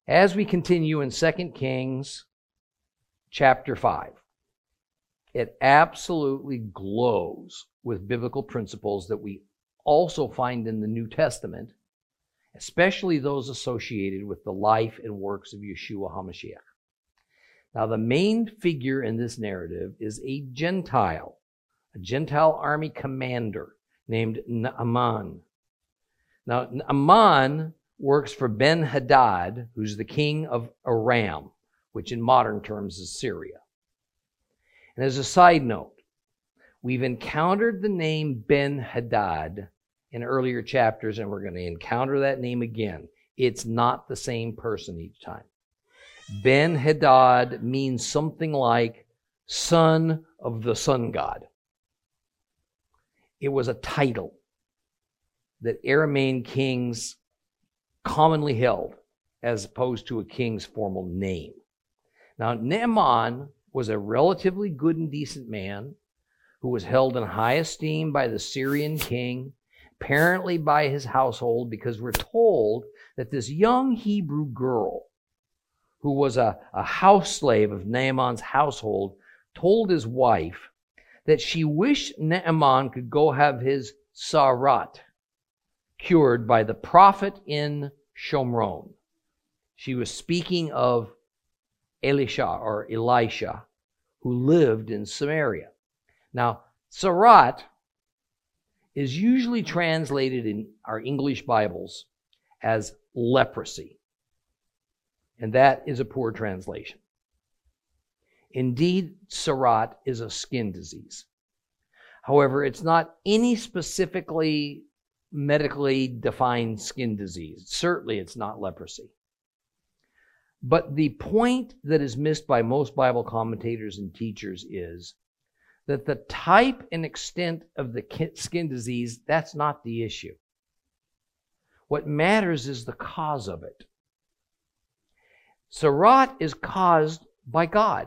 As we continue in 2 Kings chapter 5, it absolutely glows with biblical principles that we also find in the New Testament, especially those associated with the life and works of Yeshua HaMashiach. Now, the main figure in this narrative is a Gentile army commander named Naaman. Now, Naaman works for Ben-Hadad, who's the king of Aram, which in modern terms is Syria. And as a side note, we've encountered the name Ben-Hadad in earlier chapters, and we're going to encounter that name again. It's not the same person each time. Ben-Hadad means something like son of the sun god. It was a title that Aramean kings commonly held as opposed to a king's formal name. Now, Naaman was a relatively good and decent man who was held in high esteem by the Syrian king, apparently by his household, because we're told that this young Hebrew girl who was a house slave of Naaman's household told his wife that she wished Naaman could go have his sarat cured by the prophet in Shomron. She was speaking of Elisha, who lived in Samaria. Now, sarat is usually translated in our English Bibles as leprosy. And that is a poor translation. Indeed, sarat is a skin disease. However, it's not any specifically medically defined skin disease. Certainly, it's not leprosy. But the point that is missed by most Bible commentators and teachers is that the type and extent of the skin disease, that's not the issue. What matters is the cause of it. Sarat is caused by God.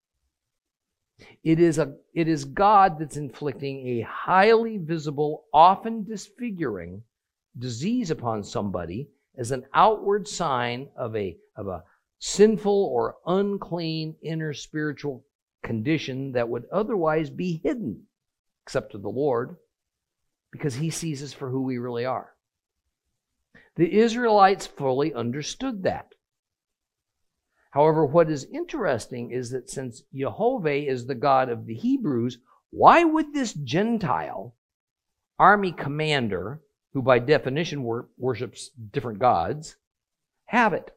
It is God that's inflicting a highly visible, often disfiguring disease upon somebody as an outward sign of a sinful or unclean inner spiritual condition that would otherwise be hidden, except to the Lord, because He sees us for who we really are. The Israelites fully understood that. However, what is interesting is that since Jehovah is the God of the Hebrews, why would this Gentile army commander, who by definition worships different gods, have it?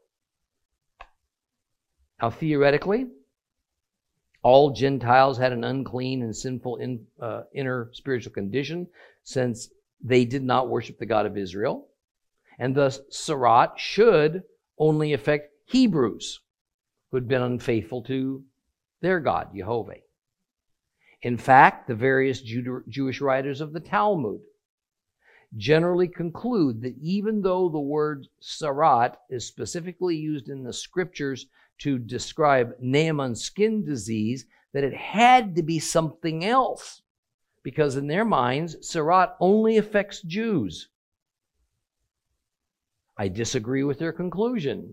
Now, theoretically, all Gentiles had an unclean and sinful inner spiritual condition, since they did not worship the God of Israel. And thus, sarat should only affect Hebrews who had been unfaithful to their God, Jehovah. In fact, the various Jewish writers of the Talmud generally conclude that even though the word sarat is specifically used in the scriptures to describe Naaman's skin disease, that it had to be something else, because in their minds, sarat only affects Jews. I disagree with their conclusion.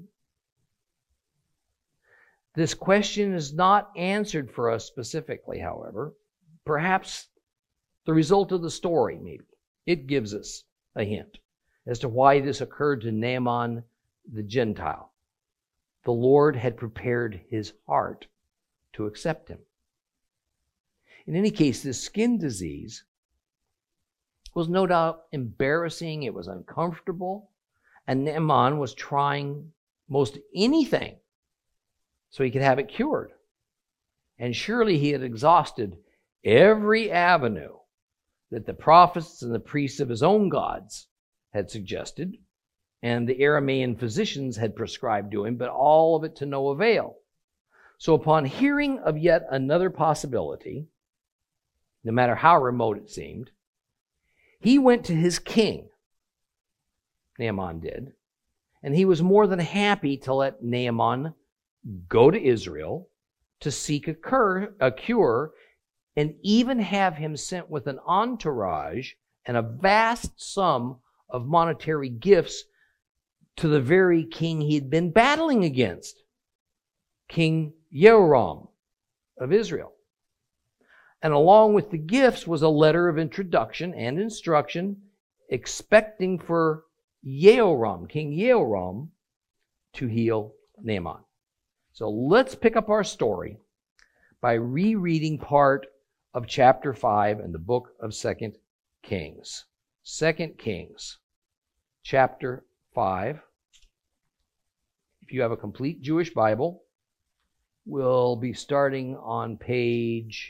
This question is not answered for us specifically, however. Perhaps the result of the story, maybe. It gives us a hint as to why this occurred to Naaman the Gentile. The Lord had prepared his heart to accept him. In any case, this skin disease was no doubt embarrassing. It was uncomfortable. And Naaman was trying most anything so he could have it cured. And surely he had exhausted every avenue that the prophets and the priests of his own gods had suggested, and the Aramean physicians had prescribed to him, but all of it to no avail. So upon hearing of yet another possibility, no matter how remote it seemed, he went to his king, Naaman did, and he was more than happy to let Naaman go to Israel to seek a cure, and even have him sent with an entourage and a vast sum of monetary gifts to the very king he had been battling against, King Jehoram of Israel. And along with the gifts was a letter of introduction and instruction, expecting for Jehoram, King Jehoram, to heal Naaman. So let's pick up our story by rereading part of chapter 5 in the book of 2 Kings. 2 Kings, chapter 5. If you have a complete Jewish Bible, we'll be starting on page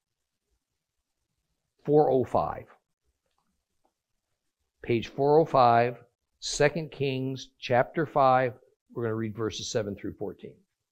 405. Page 405, 2 Kings, chapter 5. We're going to read verses 7 through 14.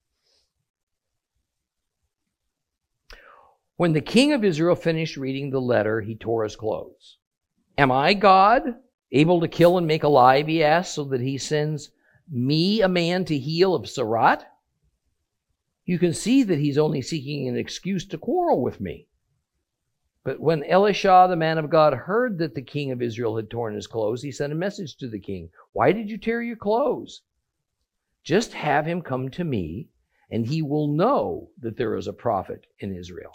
When the king of Israel finished reading the letter, he tore his clothes. Am I God, able to kill and make alive, he asked, so that he sends me a man to heal of Sarat? You can see that he's only seeking an excuse to quarrel with me. But when Elisha, the man of God, heard that the king of Israel had torn his clothes, he sent a message to the king. Why did you tear your clothes? Just have him come to me, and he will know that there is a prophet in Israel.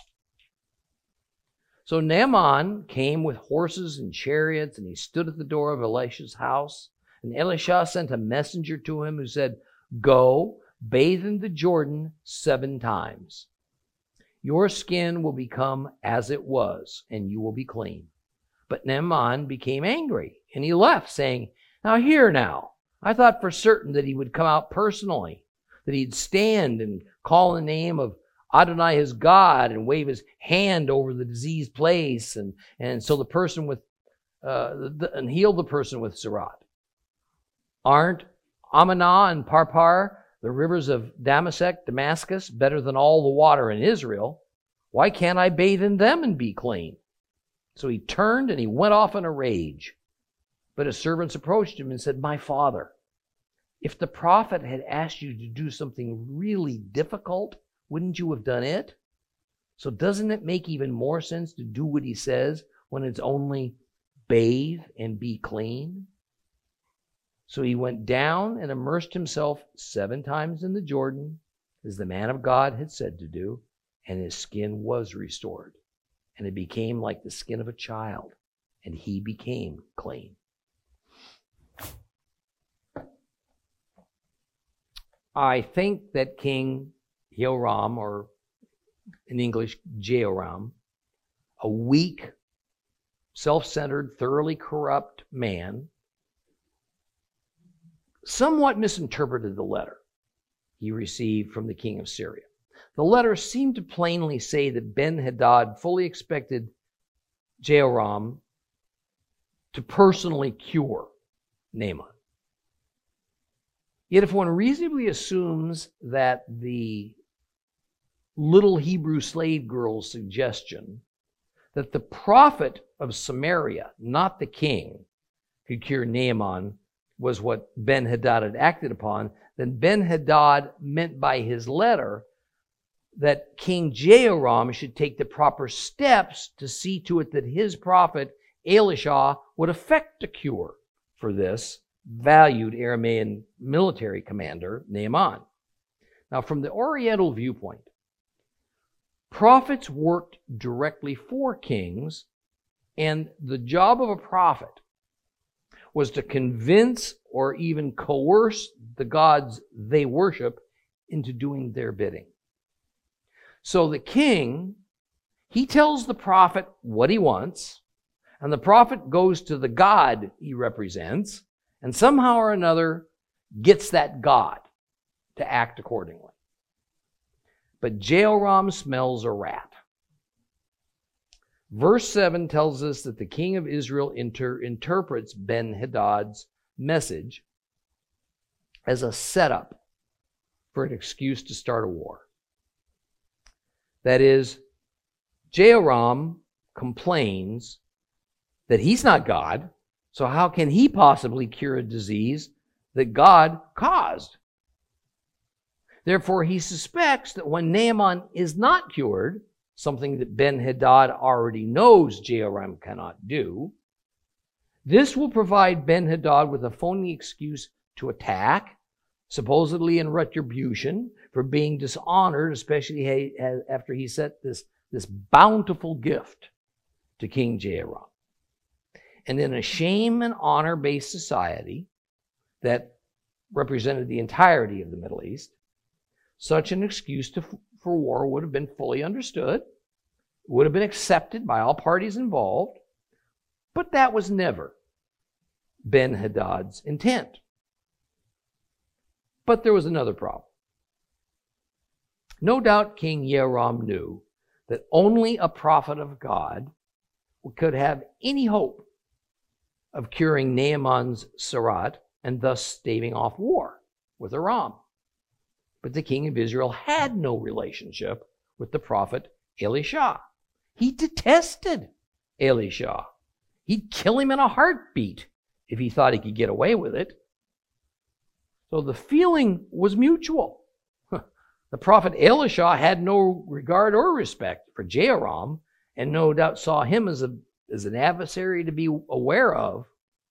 So Naaman came with horses and chariots, and he stood at the door of Elisha's house. And Elisha sent a messenger to him who said, Go, bathe in the Jordan 7 times. Your skin will become as it was, and you will be clean. But Naaman became angry, and he left, saying, Now, I thought for certain that he would come out personally, that he'd stand and call the name of Adonai his God and wave his hand over the diseased place, and so the person with and heal the person with Sarat. Aren't Amanah and Parpar, the rivers of Damascus, better than all the water in Israel? Why can't I bathe in them and be clean? So he turned and he went off in a rage. But his servants approached him and said, My father, if the prophet had asked you to do something really difficult, wouldn't you have done it? So doesn't it make even more sense to do what he says when it's only bathe and be clean? So he went down and immersed himself 7 times in the Jordan, as the man of God had said to do, and his skin was restored. And it became like the skin of a child, and he became clean. I think that King Jehoram, or in English, Jehoram, a weak, self-centered, thoroughly corrupt man, somewhat misinterpreted the letter he received from the king of Syria. The letter seemed to plainly say that Ben-Hadad fully expected Jehoram to personally cure Naaman. Yet if one reasonably assumes that the little Hebrew slave girl's suggestion that the prophet of Samaria, not the king, could cure Naaman was what Ben-Hadad had acted upon, then Ben-Hadad meant by his letter that King Jehoram should take the proper steps to see to it that his prophet Elisha would effect a cure for this valued Aramean military commander, Naaman. Now, from the Oriental viewpoint, prophets worked directly for kings, and the job of a prophet was to convince or even coerce the gods they worship into doing their bidding. So the king, he tells the prophet what he wants, and the prophet goes to the god he represents, and somehow or another gets that god to act accordingly. But Jehoram smells a rat. Verse 7 tells us that the king of Israel interprets Ben-Hadad's message as a setup for an excuse to start a war. That is, Jehoram complains that he's not God, so how can he possibly cure a disease that God caused? Therefore, he suspects that when Naaman is not cured, something that Ben-Hadad already knows Jehoram cannot do, this will provide Ben-Hadad with a phony excuse to attack, supposedly in retribution for being dishonored, especially after he sent this bountiful gift to King Jehoram. And in a shame and honor-based society that represented the entirety of the Middle East, such an excuse for war would have been fully understood, would have been accepted by all parties involved, but that was never Ben-Hadad's intent. But there was another problem. No doubt King Jehoram knew that only a prophet of God could have any hope of curing Naaman's tzara'at and thus staving off war with Aram. But the king of Israel had no relationship with the prophet Elisha. He detested Elisha. He'd kill him in a heartbeat if he thought he could get away with it. So the feeling was mutual. The prophet Elisha had no regard or respect for Jehoram, and no doubt saw him as an adversary to be aware of.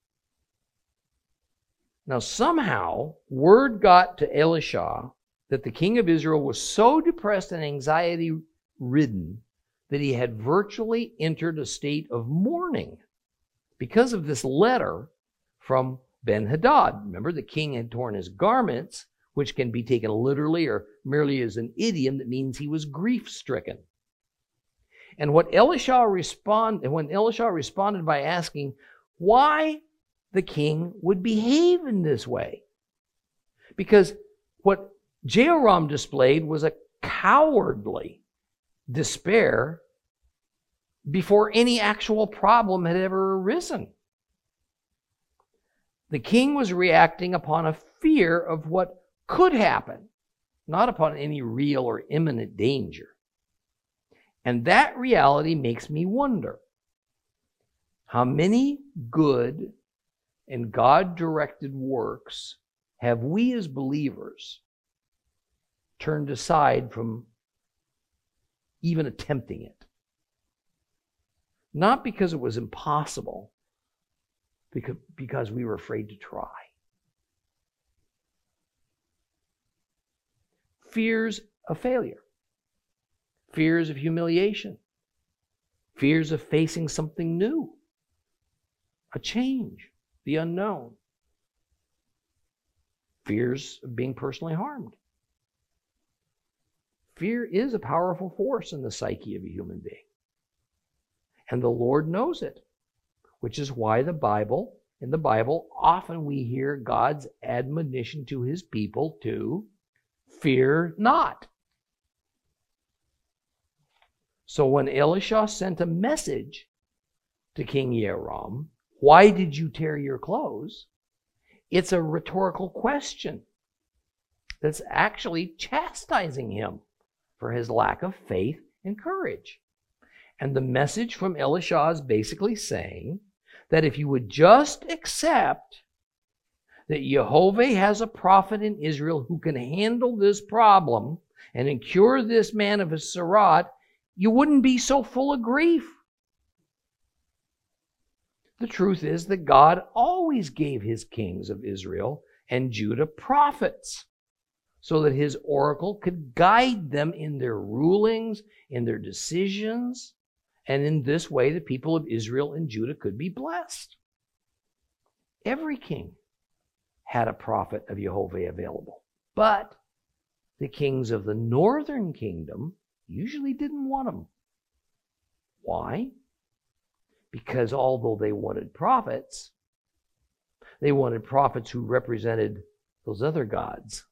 Now somehow, word got to Elisha that the king of Israel was so depressed and anxiety-ridden that he had virtually entered a state of mourning because of this letter from Ben-Hadad. Remember, the king had torn his garments, which can be taken literally or merely as an idiom that means he was grief-stricken. And when Elisha responded by asking why the king would behave in this way, because what Jehoram displayed was a cowardly despair before any actual problem had ever arisen. The king was reacting upon a fear of what could happen, not upon any real or imminent danger. And that reality makes me wonder, how many good and God-directed works have we as believers turned aside from even attempting it? Not because it was impossible, because we were afraid to try. Fears of failure. Fears of humiliation. Fears of facing something new. A change. The unknown. Fears of being personally harmed. Fear is a powerful force in the psyche of a human being. And the Lord knows it, which is why in the Bible, often we hear God's admonition to his people to fear not. So when Elisha sent a message to King Jehoram, why did you tear your clothes? It's a rhetorical question that's actually chastising him for his lack of faith and courage. And the message from Elisha is basically saying that if you would just accept that Jehovah has a prophet in Israel who can handle this problem and cure this man of his tzara'at, you wouldn't be so full of grief. The truth is that God always gave his kings of Israel and Judah prophets so that his oracle could guide them in their rulings, in their decisions, and in this way the people of Israel and Judah could be blessed. Every king had a prophet of Jehovah available, but the kings of the northern kingdom usually didn't want them. Why? Because although they wanted prophets who represented those other gods.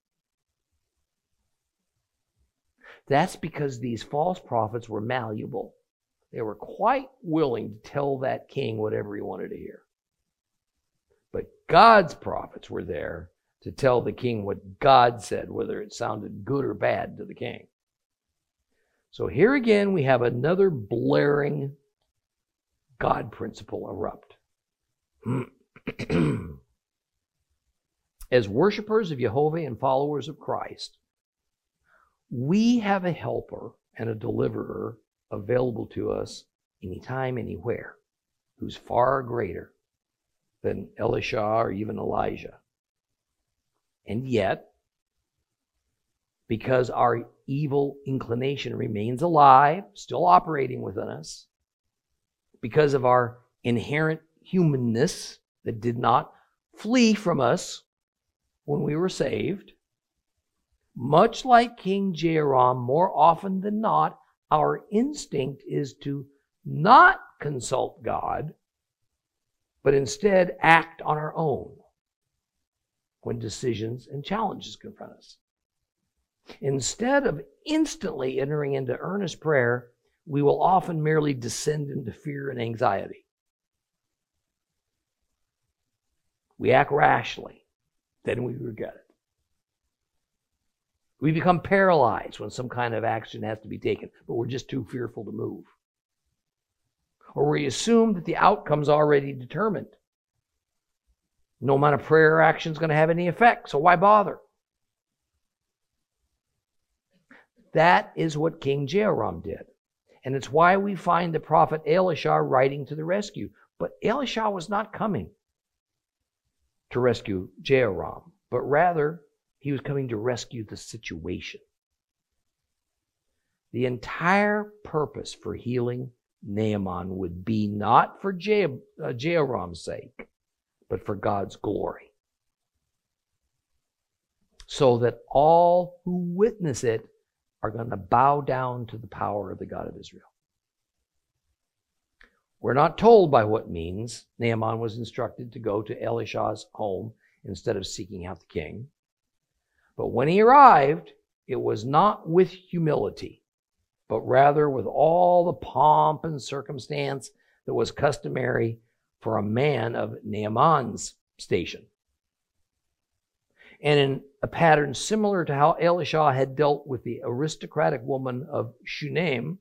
That's because these false prophets were malleable. They were quite willing to tell that king whatever he wanted to hear. But God's prophets were there to tell the king what God said, whether it sounded good or bad to the king. So here again we have another blaring God principle erupt. As worshipers of Jehovah and followers of Christ, we have a helper and a deliverer available to us anytime, anywhere, who's far greater than Elisha or even Elijah. And yet, because our evil inclination remains alive, still operating within us, because of our inherent humanness that did not flee from us when we were saved, much like King Jehoram, more often than not, our instinct is to not consult God, but instead act on our own when decisions and challenges confront us. Instead of instantly entering into earnest prayer, we will often merely descend into fear and anxiety. We act rashly, then we regret it. We become paralyzed when some kind of action has to be taken, but we're just too fearful to move. Or we assume that the outcome's already determined. No amount of prayer or action is going to have any effect, so why bother? That is what King Jehoram did. And it's why we find the prophet Elisha riding to the rescue. But Elisha was not coming to rescue Jehoram, but rather he was coming to rescue the situation. The entire purpose for healing Naaman would be not for Jehoram's sake, but for God's glory. So that all who witness it are going to bow down to the power of the God of Israel. We're not told by what means Naaman was instructed to go to Elisha's home instead of seeking out the king. But when he arrived, it was not with humility, but rather with all the pomp and circumstance that was customary for a man of Naaman's station. And in a pattern similar to how Elisha had dealt with the aristocratic woman of Shunem,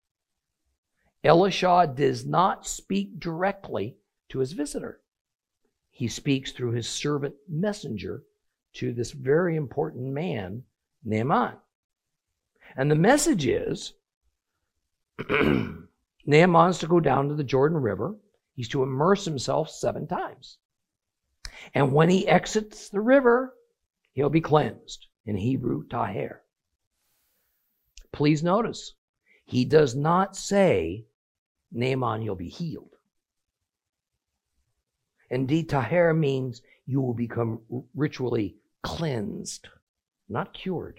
Elisha does not speak directly to his visitor. He speaks through his servant messenger to this very important man, Naaman. And the message is, Naaman's to go down to the Jordan River. He's to immerse himself 7 times. And when he exits the river, he'll be cleansed. In Hebrew, taher. Please notice, he does not say, Naaman, you'll be healed. Indeed, taher means you will become ritually cleansed, not cured.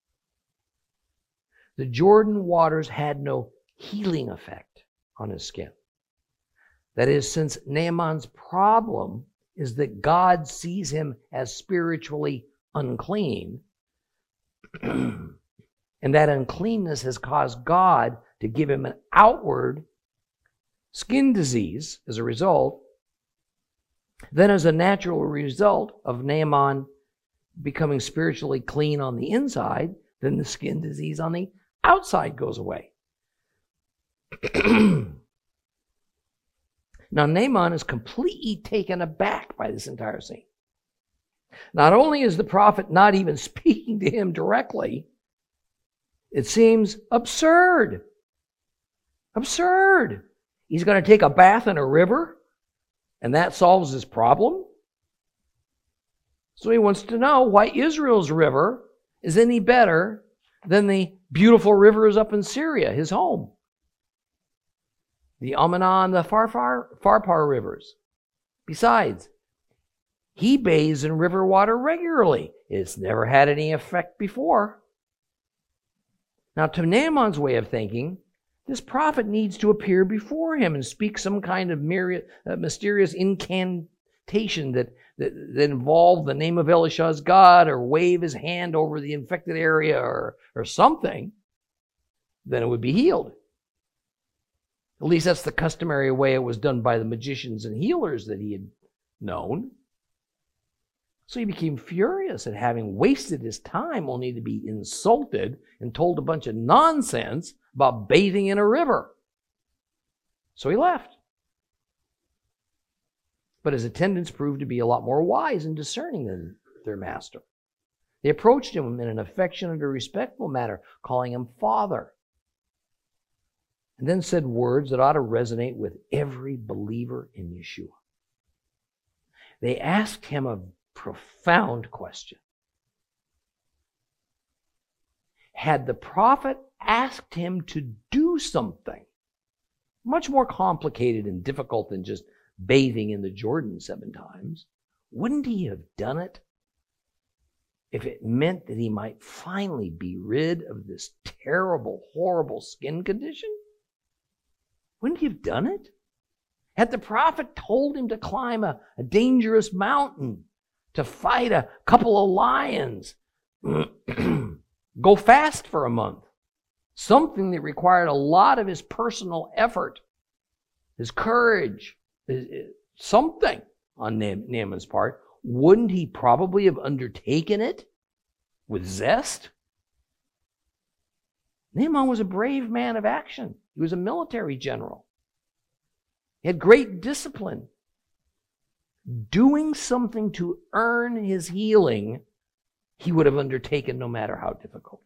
The Jordan waters had no healing effect on his skin. That is, since Naaman's problem is that God sees him as spiritually unclean, and that uncleanness has caused God to give him an outward skin disease as a result, then as a natural result of Naaman becoming spiritually clean on the inside, then the skin disease on the outside goes away. Now, Naaman is completely taken aback by this entire scene. Not only is the prophet not even speaking to him directly, it seems absurd. Absurd. He's going to take a bath in a river, and that solves his problem? So he wants to know why Israel's river is any better than the beautiful rivers up in Syria, his home. The Amanah and the Pharpar rivers. Besides, he bathes in river water regularly. It's never had any effect before. Now, to Naaman's way of thinking, this prophet needs to appear before him and speak some kind of mysterious incantation that involved the name of Elisha's God, or wave his hand over the infected area or something. Then it would be healed. At least that's the customary way it was done by the magicians and healers that he had known. So he became furious at having wasted his time only to be insulted and told a bunch of nonsense about bathing in a river. So he left. But his attendants proved to be a lot more wise and discerning than their master. They approached him in an affectionate and respectful manner, calling him Father, and then said words that ought to resonate with every believer in Yeshua. They asked him a profound question. had the prophet asked him to do something much more complicated and difficult than just bathing in the Jordan 7 times, wouldn't he have done it if it meant that he might finally be rid of this terrible, horrible skin condition? Wouldn't he have done it? Had the prophet told him to climb a dangerous mountain, to fight a couple of lions, go fast for a month, something that required a lot of his personal effort, his courage, something on Naaman's part, wouldn't he probably have undertaken it with zest? Naaman was a brave man of action. He was a military general. He had great discipline. Doing something to earn his healing, he would have undertaken no matter how difficult.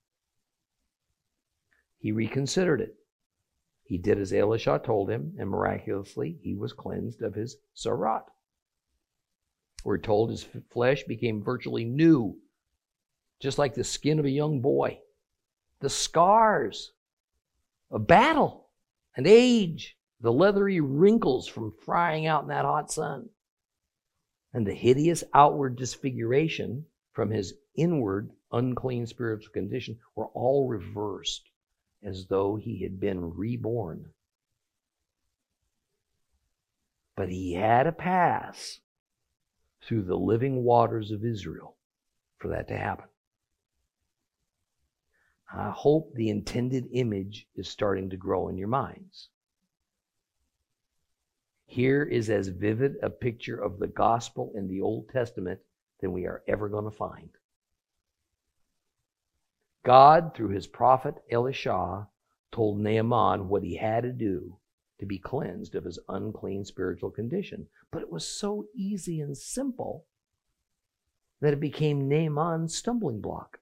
He reconsidered it. He did as Elisha told him, and miraculously he was cleansed of his sarat. We're told his flesh became virtually new, just like the skin of a young boy. The scars of battle and age, the leathery wrinkles from frying out in that hot sun, and the hideous outward disfiguration from his inward unclean spiritual condition were all reversed, as though he had been reborn. But he had to pass through the living waters of Israel for that to happen. I hope the intended image is starting to grow in your minds. Here is as vivid a picture of the gospel in the Old Testament than we are ever going to find. God, through his prophet Elisha, told Naaman what he had to do to be cleansed of his unclean spiritual condition. But it was so easy and simple that it became Naaman's stumbling block.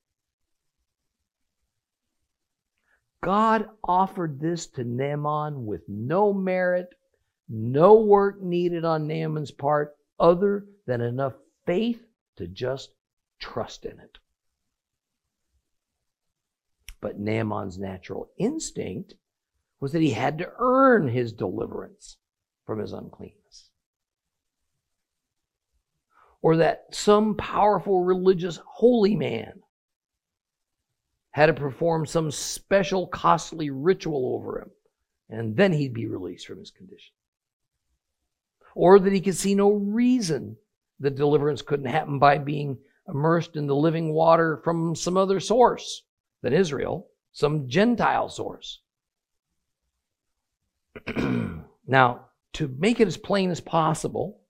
God offered this to Naaman with no merit, no work needed on Naaman's part other than enough faith to just trust in it. But Naaman's natural instinct was that he had to earn his deliverance from his uncleanness. Or that some powerful religious holy man had to perform some special costly ritual over him, and then he'd be released from his condition. Or that he could see no reason that deliverance couldn't happen by being immersed in the living water from some other source than Israel, some Gentile source. Now, to make it as plain as possible,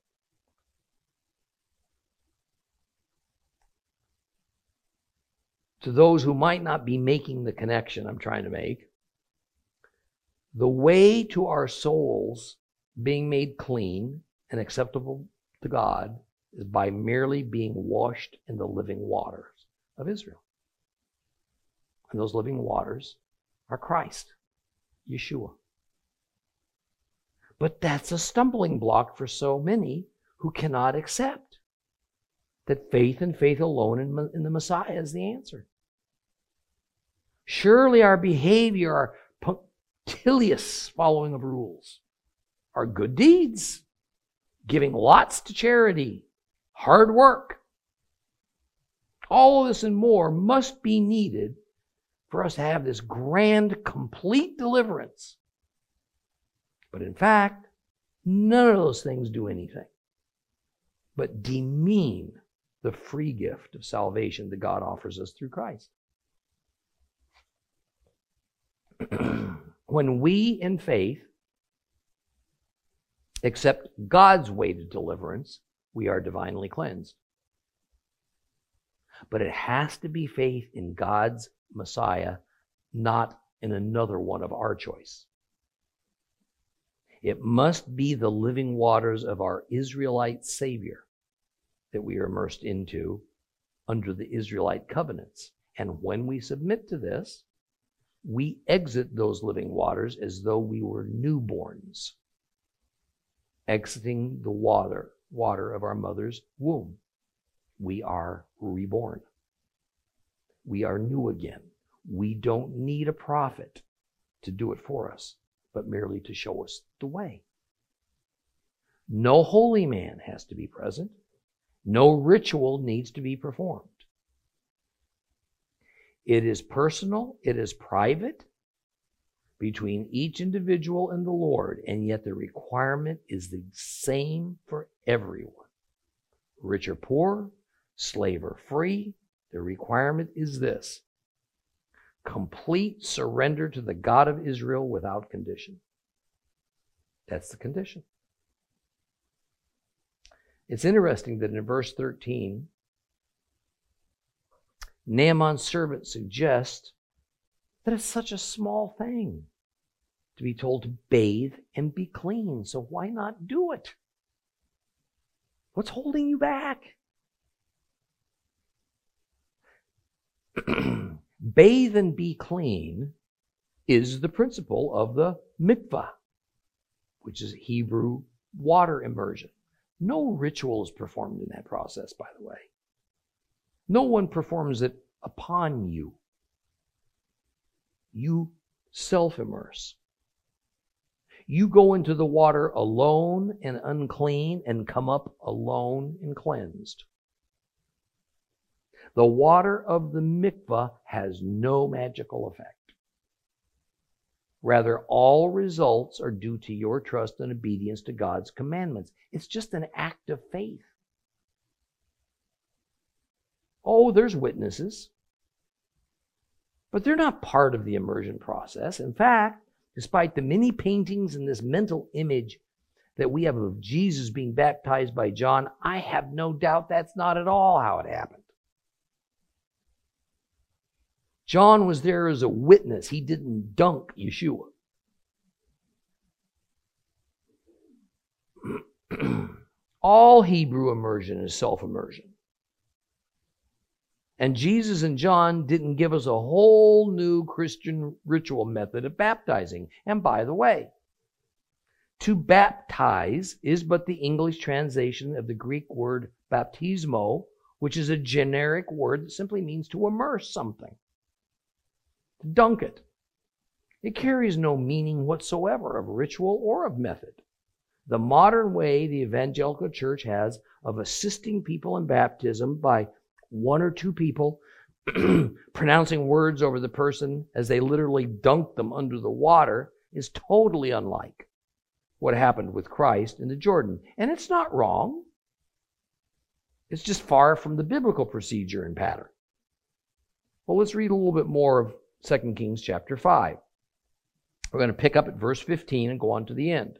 to those who might not be making the connection I'm trying to make, the way to our souls being made clean and acceptable to God is by merely being washed in the living waters of Israel. And those living waters are Christ, Yeshua. But that's a stumbling block for so many who cannot accept that faith and faith alone in the Messiah is the answer. Surely our behavior, our punctilious following of rules, our good deeds, giving lots to charity, hard work, all of this and more must be needed for us to have this grand, complete deliverance. But in fact, none of those things do anything but demean the free gift of salvation that God offers us through Christ. When we, in faith, accept God's way to deliverance, we are divinely cleansed. But it has to be faith in God's Messiah, not in another one of our choice. It must be the living waters of our Israelite Savior that we are immersed into under the Israelite covenants. And when we submit to this, we exit those living waters as though we were newborns, exiting the water of our mother's womb. We are reborn. We are new again. We don't need a prophet to do it for us, but merely to show us the way. No holy man has to be present. No ritual needs to be performed. It is personal, it is private between each individual and the Lord, and yet the requirement is the same for everyone. Rich or poor, slave or free, the requirement is this: complete surrender to the God of Israel without condition. That's the condition. It's interesting that in verse 13, Naaman's servant suggests that it's such a small thing to be told to bathe and be clean. So why not do it? What's holding you back? Bathe and be clean is the principle of the mikvah, which is Hebrew water immersion. No ritual is performed in that process, by the way. No one performs it upon you. You self-immerse. You go into the water alone and unclean and come up alone and cleansed. The water of the mikvah has no magical effect. Rather, all results are due to your trust and obedience to God's commandments. It's just an act of faith. Oh, there's witnesses, but they're not part of the immersion process. In fact, despite the many paintings and this mental image that we have of Jesus being baptized by John, I have no doubt that's not at all how it happened. John was there as a witness. He didn't dunk Yeshua. All Hebrew immersion is self-immersion. And Jesus and John didn't give us a whole new Christian ritual method of baptizing. And by the way, to baptize is but the English translation of the Greek word baptismo, which is a generic word that simply means to immerse something. To dunk it. It carries no meaning whatsoever of ritual or of method. The modern way the evangelical church has of assisting people in baptism by one or two people pronouncing words over the person as they literally dunk them under the water is totally unlike what happened with Christ in the Jordan. And it's not wrong. It's just far from the biblical procedure and pattern. Well, let's read a little bit more of 2 Kings chapter 5. We're going to pick up at verse 15 and go on to the end.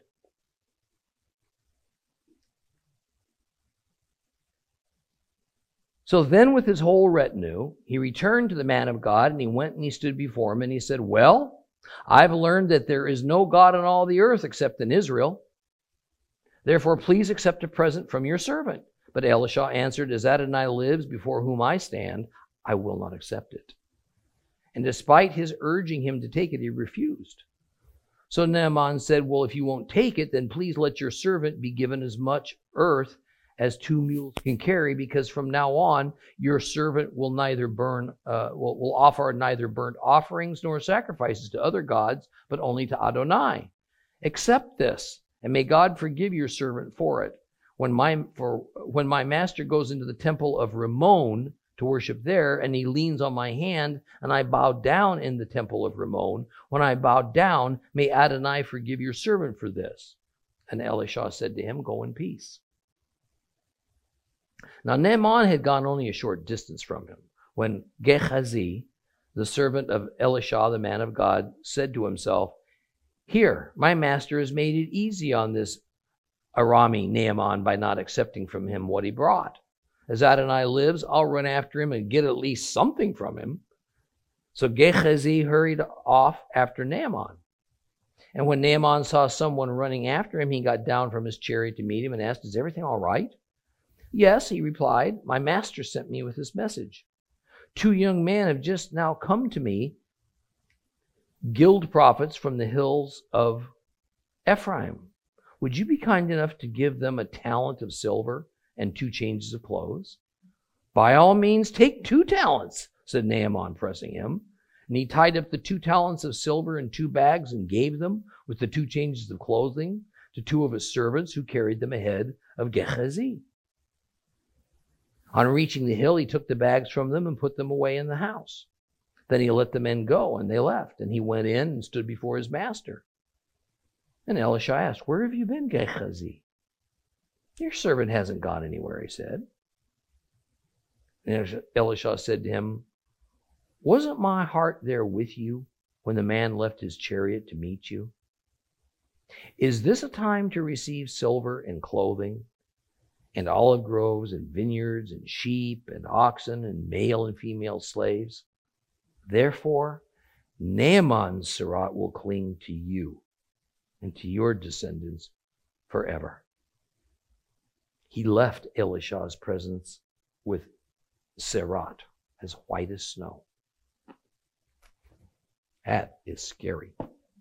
So then with his whole retinue, he returned to the man of God, and he went and he stood before him, and he said, "Well, I've learned that there is no God on all the earth except in Israel. Therefore, please accept a present from your servant." But Elisha answered, "As Adonai lives, before whom I stand, I will not accept it." And despite his urging him to take it, he refused. So Naaman said, "Well, if you won't take it, then please let your servant be given as much earth as 2 mules can carry, because from now on your servant will will offer neither burnt offerings nor sacrifices to other gods, but only to Adonai. Accept this, and may God forgive your servant for it. When my master goes into the temple of Rimmon to worship there, and he leans on my hand, and I bow down in the temple of Rimmon, when I bow down, may Adonai forgive your servant for this." And Elisha said to him, "Go in peace." Now Naaman had gone only a short distance from him, when Gehazi, the servant of Elisha, the man of God, said to himself, "Here, my master has made it easy on this Arami Naaman by not accepting from him what he brought. As Adonai lives, I'll run after him and get at least something from him." So Gehazi hurried off after Naaman. And when Naaman saw someone running after him, he got down from his chariot to meet him and asked, "Is everything all right?" "Yes," he replied, "my master sent me with this message. 2 young men have just now come to me, guild prophets from the hills of Ephraim. Would you be kind enough to give them a talent of silver and 2 changes of clothes?" "By all means, take 2 talents, said Naaman, pressing him. And he tied up the 2 talents of silver in 2 bags and gave them with the 2 changes of clothing to 2 of his servants who carried them ahead of Gehazi. On reaching the hill, he took the bags from them and put them away in the house. Then he let the men go, and they left. And he went in and stood before his master. And Elisha asked, "Where have you been, Gehazi?" "Your servant hasn't gone anywhere," he said. And Elisha said to him, "Wasn't my heart there with you when the man left his chariot to meet you? Is this a time to receive silver and clothing, and olive groves and vineyards and sheep and oxen and male and female slaves? Therefore, Naaman's Serat will cling to you and to your descendants forever." He left Elisha's presence with Serat as white as snow. That is scary.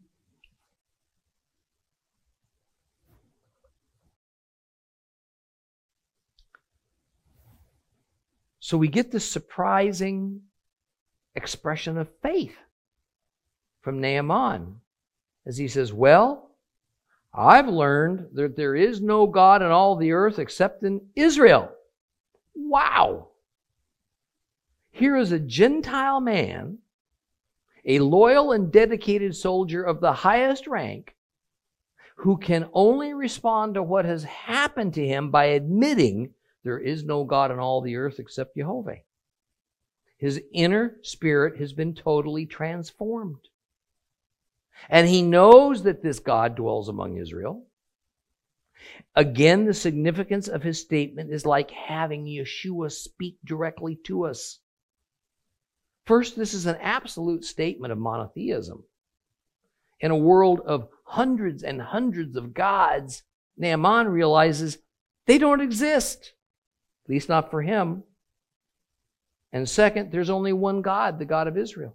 So we get this surprising expression of faith from Naaman as he says, "Well, I've learned that there is no God in all the earth except in Israel." Wow! Here is a Gentile man, a loyal and dedicated soldier of the highest rank, who can only respond to what has happened to him by admitting there is no God in all the earth except Jehovah. His inner spirit has been totally transformed. And he knows that this God dwells among Israel. Again, the significance of his statement is like having Yeshua speak directly to us. First, this is an absolute statement of monotheism. In a world of hundreds and hundreds of gods, Naaman realizes they don't exist, at least not for him. And second, there's only one God, the God of Israel.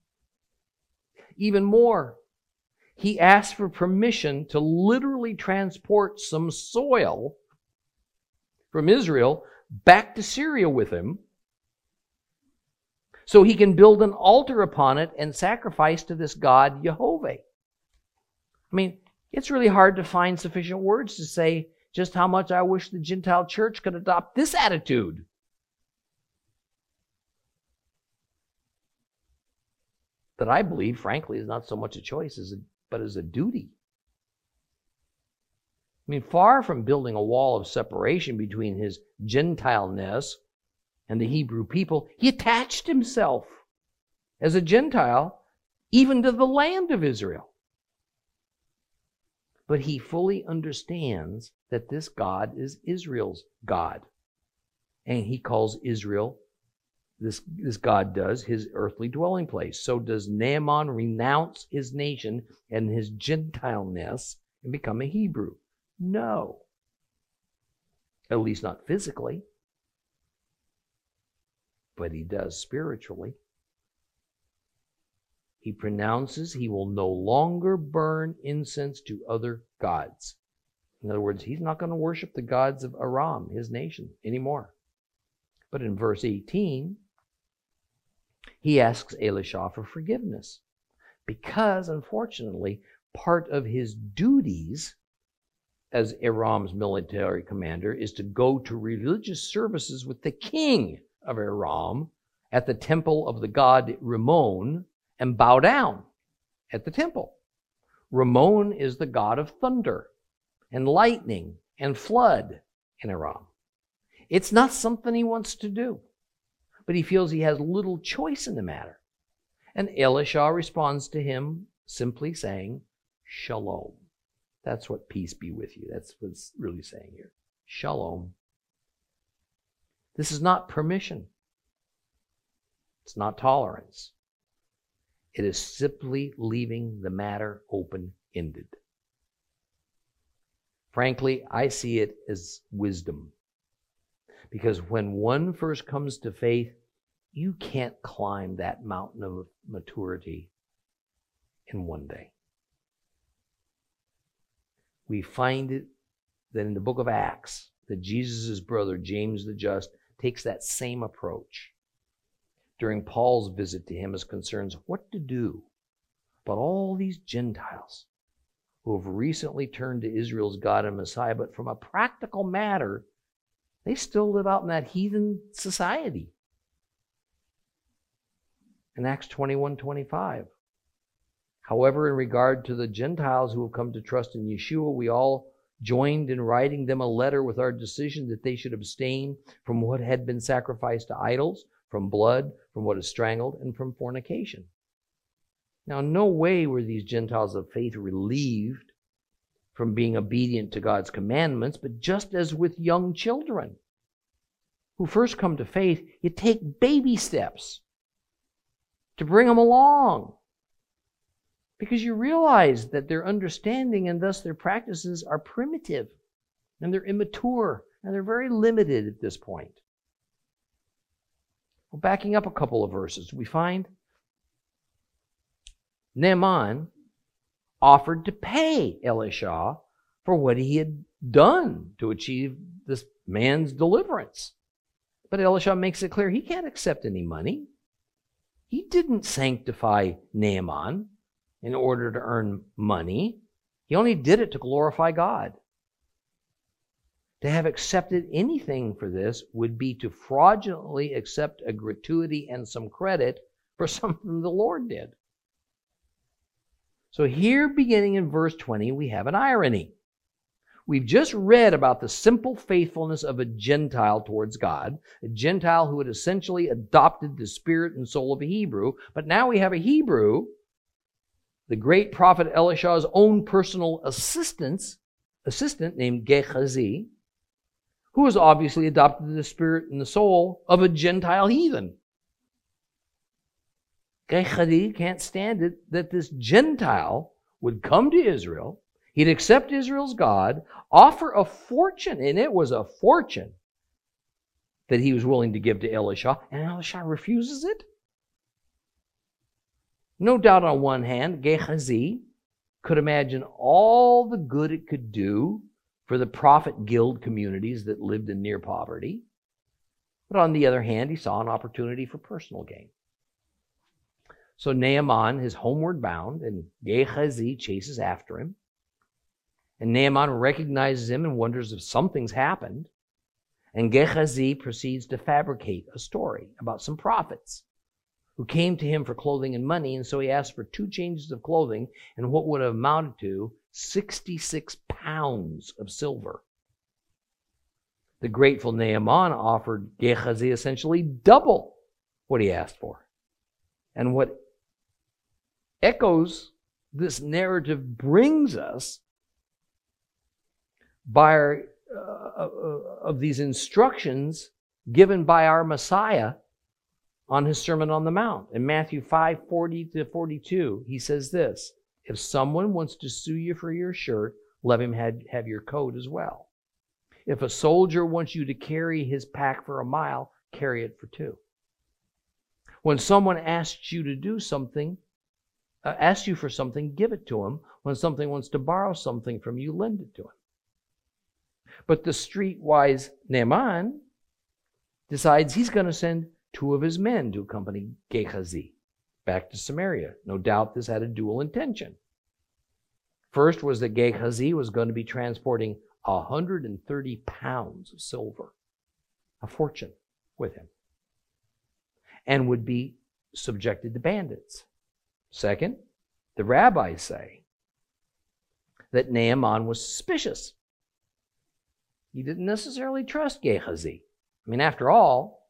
Even more, he asks for permission to literally transport some soil from Israel back to Syria with him so he can build an altar upon it and sacrifice to this God, Jehovah. I mean, it's really hard to find sufficient words to say just how much I wish the Gentile church could adopt this attitude. That I believe, frankly, is not so much a choice, but as a duty. I mean, far from building a wall of separation between his Gentileness and the Hebrew people, he attached himself as a Gentile even to the land of Israel. But he fully understands that this God is Israel's God. And he calls Israel, this God does, his earthly dwelling place. So does Naaman renounce his nation and his Gentileness and become a Hebrew? No. At least not physically. But he does spiritually. He pronounces he will no longer burn incense to other gods. In other words, he's not going to worship the gods of Aram, his nation, anymore. But in verse 18, he asks Elisha for forgiveness because, unfortunately, part of his duties as Aram's military commander is to go to religious services with the king of Aram at the temple of the god Ramon and bow down at the temple. Ramon is the god of thunder and lightning and flood in Aram. It's not something he wants to do, but he feels he has little choice in the matter. And Elisha responds to him simply saying, Shalom. That's what peace be with you. That's what it's really saying here. Shalom. This is not permission. It's not tolerance. It is simply leaving the matter open-ended. Frankly, I see it as wisdom. Because when one first comes to faith, you can't climb that mountain of maturity in one day. We find it that in the book of Acts, that Jesus' brother, James the Just, takes that same approach. during Paul's visit to him as concerns what to do about all these Gentiles who have recently turned to Israel's God and Messiah, but from a practical matter, they still live out in that heathen society. In Acts 21:25. However, in regard to the Gentiles who have come to trust in Yeshua, we all joined in writing them a letter with our decision that they should abstain from what had been sacrificed to idols, from blood, from what is strangled, and from fornication. Now, in no way were these Gentiles of faith relieved from being obedient to God's commandments, but just as with young children who first come to faith, you take baby steps to bring them along, because you realize that their understanding and thus their practices are primitive and they're immature and they're very limited at this point. Well, backing up a couple of verses, we find Naaman offered to pay Elisha for what he had done to achieve this man's deliverance. But Elisha makes it clear he can't accept any money. He didn't sanctify Naaman in order to earn money. He only did it to glorify God. To have accepted anything for this would be to fraudulently accept a gratuity and some credit for something the Lord did. So here, beginning in verse 20, we have an irony. We've just read about the simple faithfulness of a Gentile towards God, a Gentile who had essentially adopted the spirit and soul of a Hebrew, but now we have a Hebrew, the great prophet Elisha's own personal assistant named Gehazi, who has obviously adopted the spirit and the soul of a Gentile heathen. Gehazi can't stand it that this Gentile would come to Israel, he'd accept Israel's God, offer a fortune, and it was a fortune that he was willing to give to Elisha, and Elisha refuses it. No doubt on one hand, Gehazi could imagine all the good it could do for the prophet guild communities that lived in near poverty. But on the other hand, he saw an opportunity for personal gain. So Naaman is homeward bound, and Gehazi chases after him. And Naaman recognizes him and wonders if something's happened. And Gehazi proceeds to fabricate a story about some prophets who came to him for clothing and money, and so he asked for 2 changes of clothing and what would have amounted to 66 pounds of silver. The grateful Naaman offered Gehazi essentially double what he asked for. And what echoes this narrative brings us by of these instructions given by our Messiah on his Sermon on the Mount. In Matthew 5:40-42, he says this: if someone wants to sue you for your shirt, let him have your coat as well. If a soldier wants you to carry his pack for a mile, carry it for 2. When someone asks you to do something, asks you for something, give it to him. When someone wants to borrow something from you, lend it to him. But the streetwise Naaman decides he's going to send 2 of his men to accompany Gehazi back to Samaria. No doubt this had a dual intention. First was that Gehazi was going to be transporting 130 pounds of silver, a fortune, with him, and would be subjected to bandits. Second, the rabbis say that Naaman was suspicious. He didn't necessarily trust Gehazi. I mean, after all,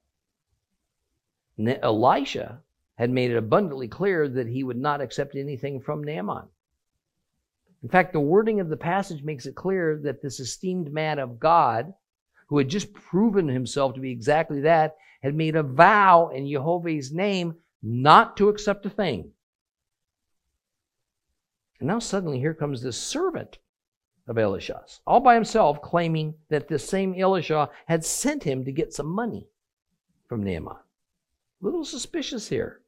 Elisha had made it abundantly clear that he would not accept anything from Naaman. In fact, the wording of the passage makes it clear that this esteemed man of God, who had just proven himself to be exactly that, had made a vow in Jehovah's name not to accept a thing. And now suddenly here comes this servant of Elisha's, all by himself, claiming that this same Elisha had sent him to get some money from Naaman. A little suspicious here.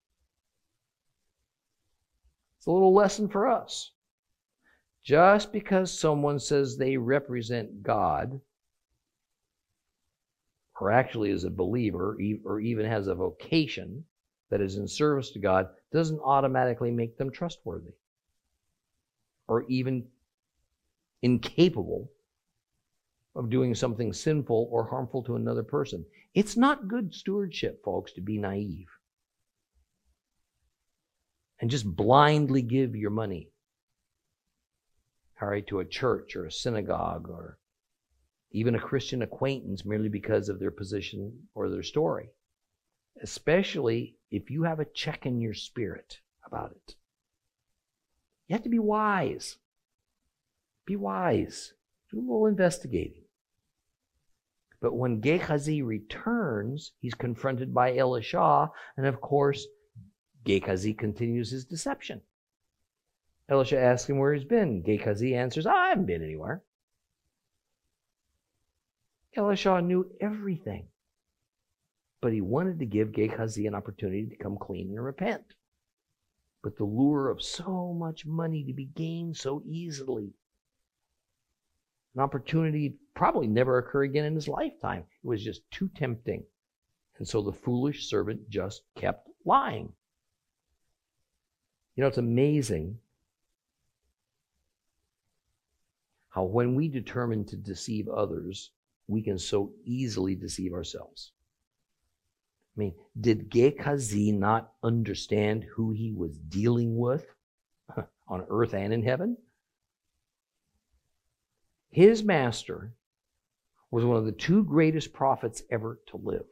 It's a little lesson for us. Just because someone says they represent God or actually is a believer, or even has a vocation that is in service to God, doesn't automatically make them trustworthy or even incapable of doing something sinful or harmful to another person. It's not good stewardship, folks, to be naive and just blindly give your money, all right, to a church or a synagogue or even a Christian acquaintance merely because of their position or their story, especially if you have a check in your spirit about it. You have to be wise. Be wise. Do a little investigating. But when Gehazi returns, he's confronted by Elisha, and of course, Gehazi continues his deception. Elisha asks him where he's been. Gehazi answers, I haven't been anywhere. Elisha knew everything, but he wanted to give Gehazi an opportunity to come clean and repent. But the lure of so much money to be gained so easily, an opportunity probably never occur again in his lifetime. It was just too tempting. And so the foolish servant just kept lying. You know, it's amazing how when we determine to deceive others, we can so easily deceive ourselves. I mean, did Gehazi not understand who he was dealing with on earth and in heaven? His master was one of the two greatest prophets ever to live.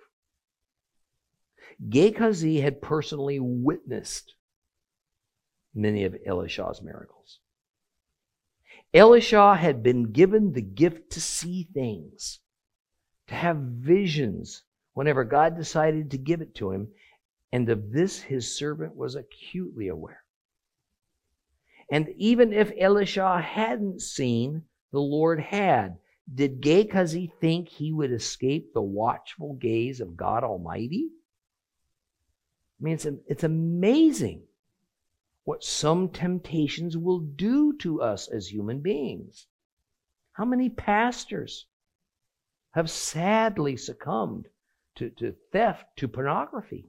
Gehazi had personally witnessed many of Elisha's miracles. Elisha had been given the gift to see things, to have visions whenever God decided to give it to him, and of this his servant was acutely aware. And even if Elisha hadn't seen, the Lord had. Did Gehazi think he would escape the watchful gaze of God Almighty? I mean, it's amazing what some temptations will do to us as human beings. How many pastors have sadly succumbed to theft, to pornography?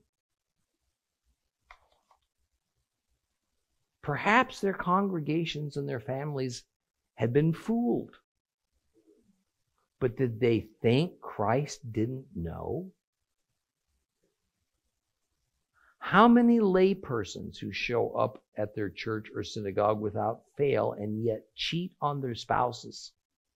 Perhaps their congregations and their families had been fooled. But did they think Christ didn't know? How many laypersons who show up at their church or synagogue without fail and yet cheat on their spouses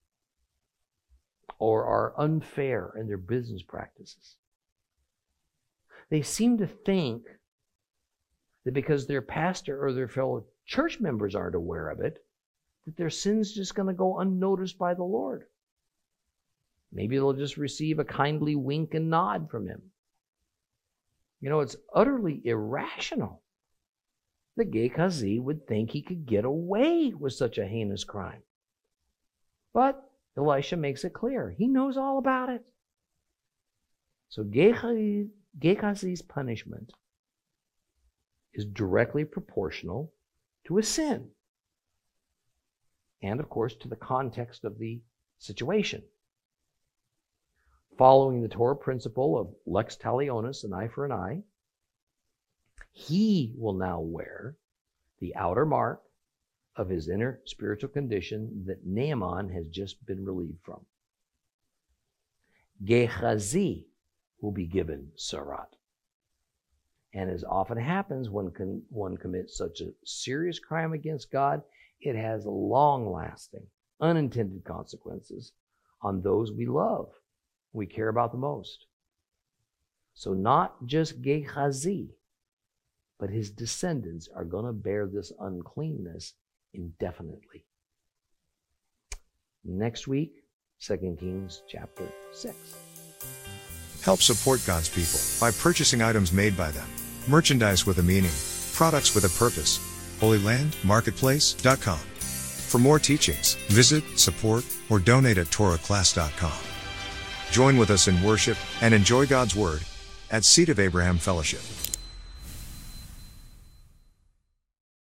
or are unfair in their business practices? They seem to think that because their pastor or their fellow church members aren't aware of it, that their sin's just going to go unnoticed by the Lord. Maybe they'll just receive a kindly wink and nod from him. You know, it's utterly irrational that Gehazi would think he could get away with such a heinous crime. But Elisha makes it clear. He knows all about it. So Gehazi's punishment is directly proportional to his sin. And, of course, to the context of the situation. Following the Torah principle of lex talionis, an eye for an eye, he will now wear the outer mark of his inner spiritual condition that Naaman has just been relieved from. Gehazi will be given sarat. And as often happens when one commits such a serious crime against God, it has long-lasting, unintended consequences on those we love, we care about the most. So not just Gehazi, but his descendants are going to bear this uncleanness indefinitely. Next week, 2 Kings chapter 6. Help support God's people by purchasing items made by them, merchandise with a meaning, products with a purpose. HolyLandMarketplace.com. For more teachings, visit, support, or donate at TorahClass.com. Join with us in worship and enjoy God's Word at Seed of Abraham Fellowship.